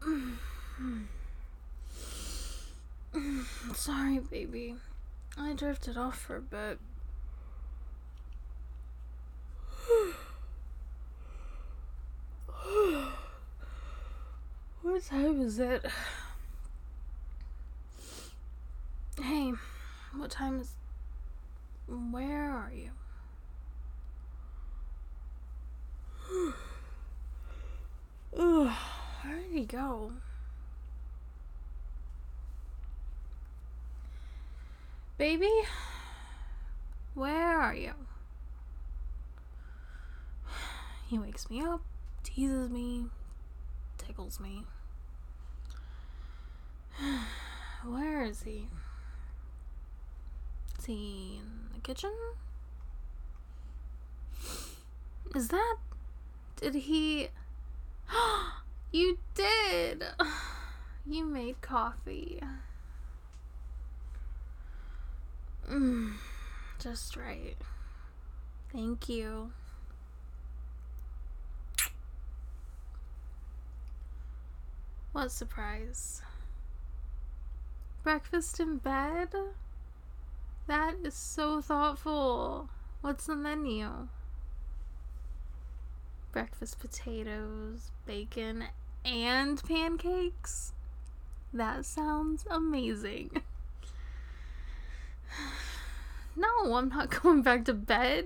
Sorry, baby. I drifted off for a bit. What time is it? Hey, what time is... Where are you? Where did he go? Baby? Where are you? He wakes me up, teases me, tickles me. Where is he? Is he in the kitchen? Is that... Did he... You did! You made coffee. Just right. Thank you. What surprise? Breakfast in bed? That is so thoughtful. What's the menu? Breakfast potatoes, bacon, and pancakes? That sounds amazing. No, I'm not going back to bed.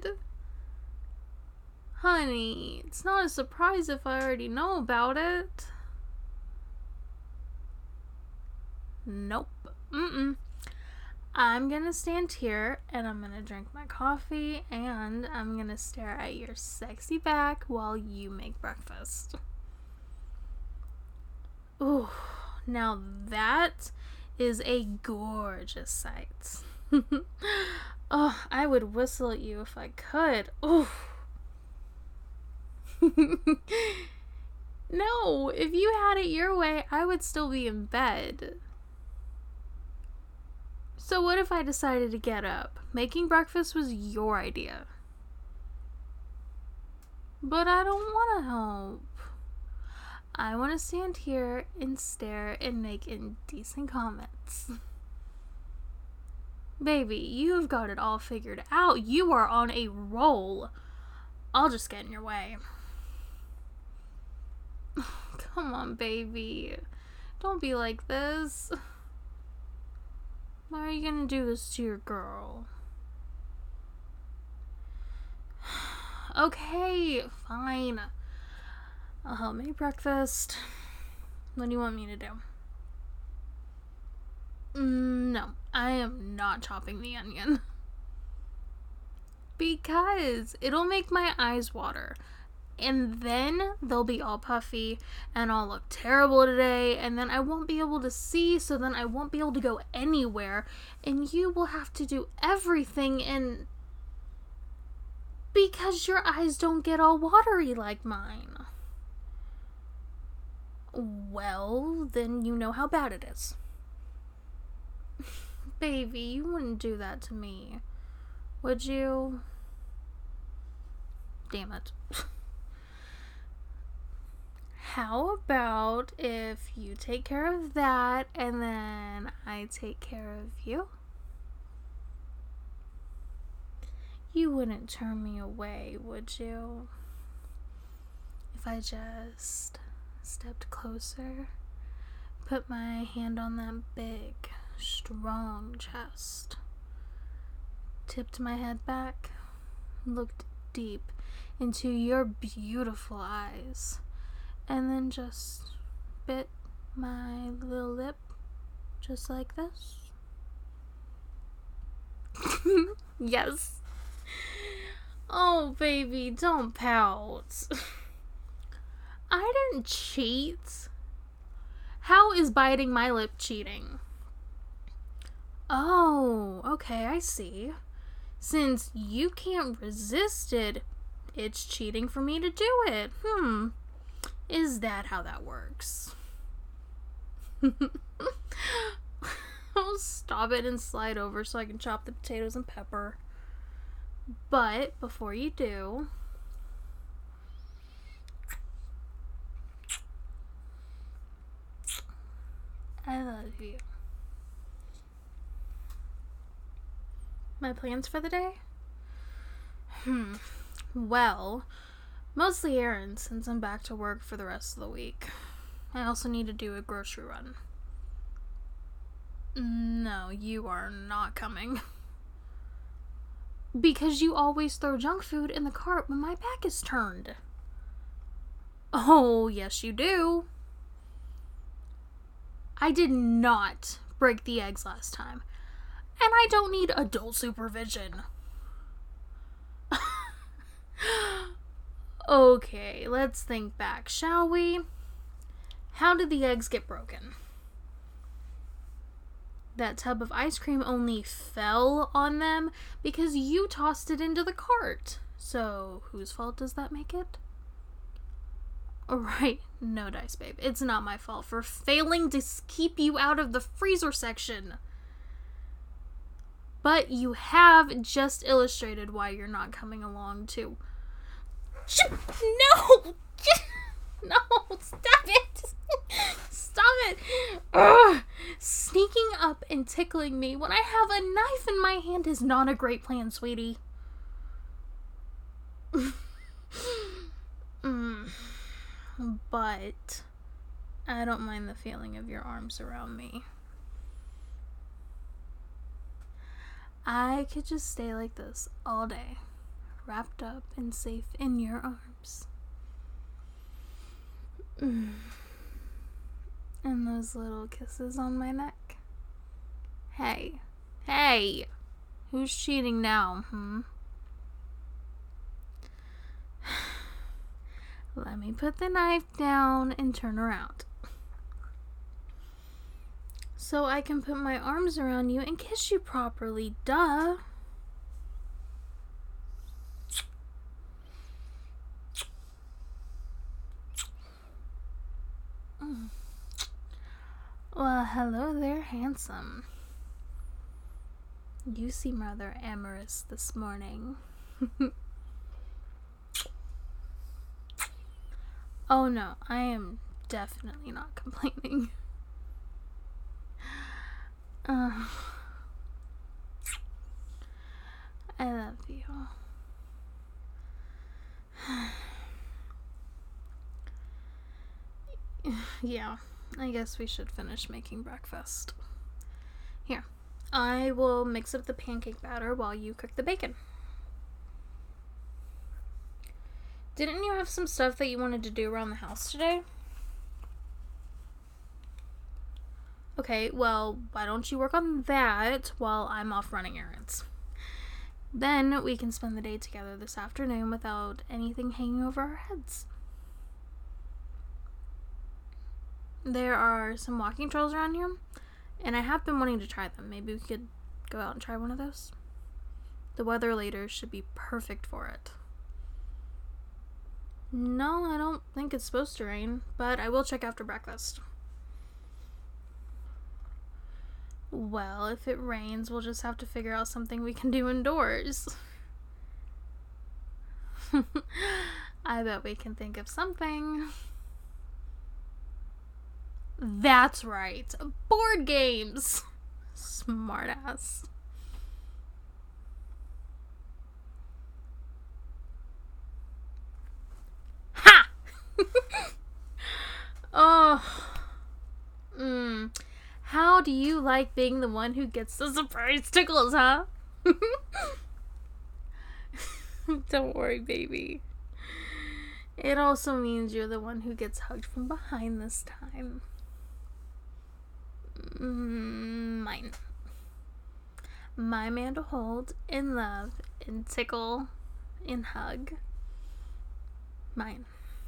Honey, it's not a surprise if I already know about it. Nope. I'm gonna stand here and I'm gonna drink my coffee and I'm gonna stare at your sexy back while you make breakfast. Ooh, now that is a gorgeous sight. Oh, I would whistle at you if I could. Ooh. No, if you had it your way, I would still be in bed. So what if I decided to get up? Making breakfast was your idea. But I don't want to help. I want to stand here and stare and make indecent comments. Baby, you have got it all figured out. You are on a roll. I'll just get in your way. Come on, baby. Don't be like this. Why are you gonna do this to your girl? Okay, fine. I'll help make breakfast. What do you want me to do? No, I am not chopping the onion. Because it'll make my eyes water. And then they'll be all puffy and I'll look terrible today, and then I won't be able to see, so then I won't be able to go anywhere, and you will have to do everything, and because your eyes don't get all watery like mine. Well, then you know how bad it is. Baby, you wouldn't do that to me, would you? Damn it. How about if you take care of that and then I take care of you? You wouldn't turn me away, would you? If I just stepped closer, put my hand on that big, strong chest, tipped my head back, looked deep into your beautiful eyes, and then just bit my little lip, just like this. Yes. Oh, baby, don't pout. I didn't cheat. How is biting my lip cheating? Oh, okay, I see. Since you can't resist it, it's cheating for me to do it. Is that how that works? I'll stop it and slide over so I can chop the potatoes and pepper. But before you do, love you. My plans for the day? Well, mostly errands since I'm back to work for the rest of the week. I also need to do a grocery run. No, you are not coming. Because you always throw junk food in the cart when my back is turned. Oh, yes you do. I did not break the eggs last time. And I don't need adult supervision. Okay, let's think back, shall we? How did the eggs get broken? That tub of ice cream only fell on them because you tossed it into the cart. So, whose fault does that make it? Right, no dice, babe. It's not my fault for failing to keep you out of the freezer section. But you have just illustrated why you're not coming along, too. No! No, stop it! Stop it! Ugh. Sneaking up and tickling me when I have a knife in my hand is not a great plan, sweetie. But I don't mind the feeling of your arms around me. I could just stay like this all day, wrapped up and safe in your arms. And those little kisses on my neck. Hey, who's cheating now, Let me put the knife down and turn around. So I can put my arms around you and kiss you properly, duh. Well, hello there, handsome. You seem rather amorous this morning. Oh no, I am definitely not complaining. I love you. Yeah, I guess we should finish making breakfast. Here, I will mix up the pancake batter while you cook the bacon. Didn't you have some stuff that you wanted to do around the house today? Okay, well, why don't you work on that while I'm off running errands? Then we can spend the day together this afternoon without anything hanging over our heads. There are some walking trails around here, and I have been wanting to try them. Maybe we could go out and try one of those. The weather later should be perfect for it. No, I don't think it's supposed to rain, but I will check after breakfast. Well, if it rains, we'll just have to figure out something we can do indoors. I bet we can think of something. That's right. Board games. Smartass. Ha! Oh. How do you like being the one who gets the surprise tickles, huh? Don't worry, baby. It also means you're the one who gets hugged from behind this time. Mine. My man to hold and love and tickle and hug. Mine.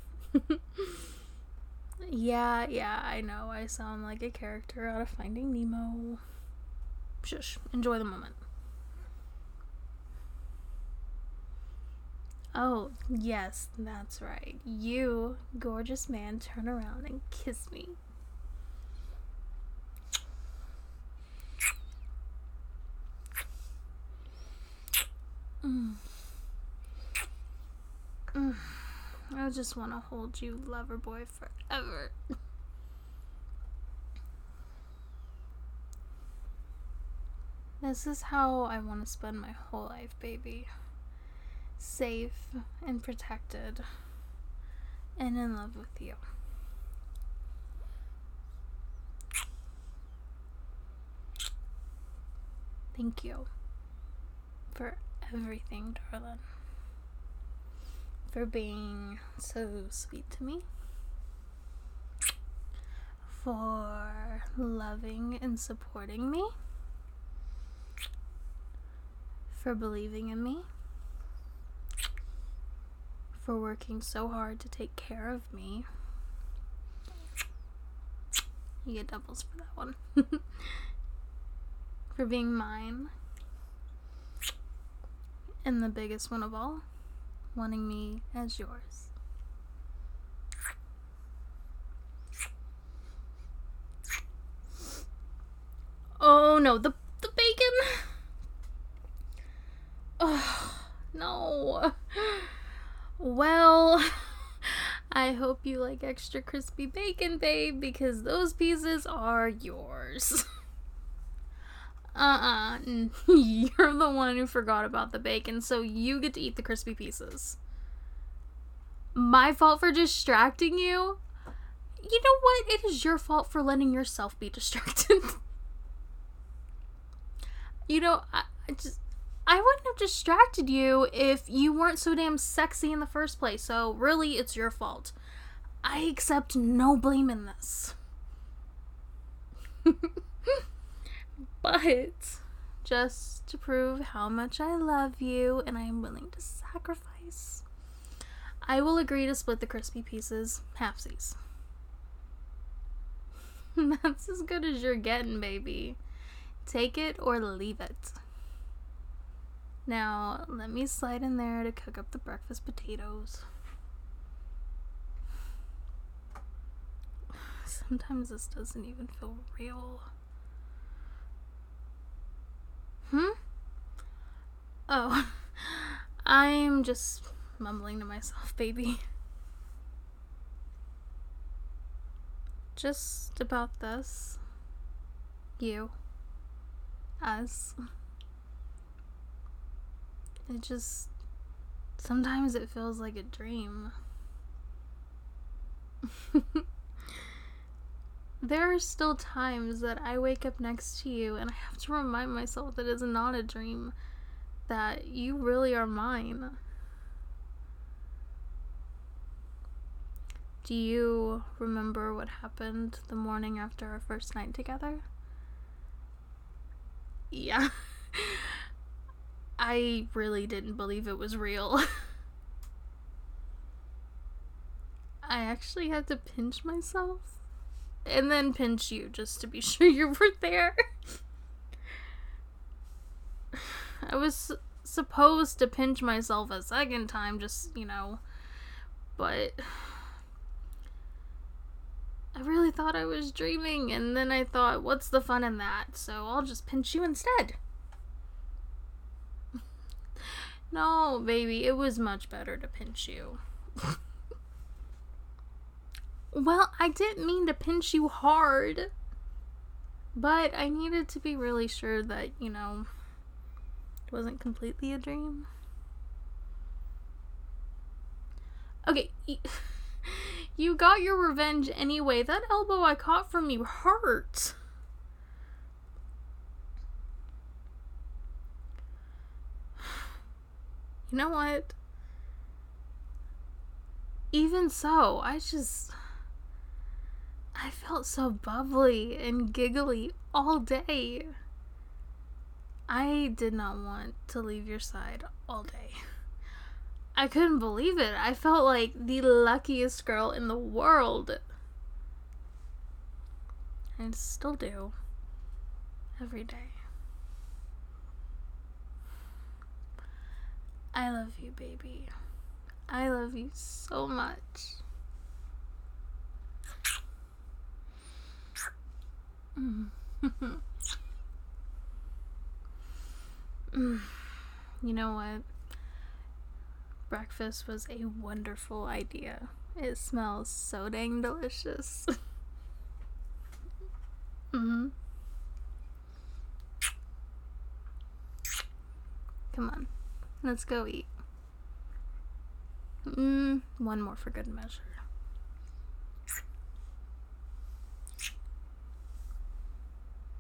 Yeah, I know. I sound like a character out of Finding Nemo. Shush. Enjoy the moment. Oh, yes, that's right. You, gorgeous man, turn around and kiss me. I just want to hold you, lover boy, forever. This is how I want to spend my whole life, baby. Safe and protected and in love with you. Thank you for everything, darling. For being so sweet to me. For loving and supporting me. For believing in me. For working so hard to take care of me. You get doubles for that one. For being mine. And the biggest one of all, wanting me as yours. Oh no, the bacon! Oh, no. Well, I hope you like extra crispy bacon, babe, because those pieces are yours. You're the one who forgot about the bacon, so you get to eat the crispy pieces. My fault for distracting you? You know what? It is your fault for letting yourself be distracted. You know, I wouldn't have distracted you if you weren't so damn sexy in the first place, so really, it's your fault. I accept no blame in this. But just to prove how much I love you and I am willing to sacrifice, I will agree to split the crispy pieces halfsies. That's as good as you're getting, baby. Take it or leave it. Now, let me slide in there to cook up the breakfast potatoes. Sometimes this doesn't even feel real. Oh, I'm just mumbling to myself, baby. Just about this. You. Us. It just... Sometimes it feels like a dream. There are still times that I wake up next to you and I have to remind myself that it's not a dream, that you really are mine. Do you remember what happened the morning after our first night together? Yeah. I really didn't believe it was real. I actually had to pinch myself and then pinch you just to be sure you were there. I was supposed to pinch myself a second time, just, but I really thought I was dreaming, and then I thought, what's the fun in that? So I'll just pinch you instead. No, baby, it was much better to pinch you. Well, I didn't mean to pinch you hard, but I needed to be really sure that, it wasn't completely a dream. Okay, you got your revenge anyway. That elbow I caught from you hurt. You know what? Even so, I felt so bubbly and giggly all day. I did not want to leave your side all day. I couldn't believe it. I felt like the luckiest girl in the world. I still do. Every day. I love you, baby. I love you so much. You know what? Breakfast was a wonderful idea. It smells so dang delicious. Come on. Let's go eat. One more for good measure.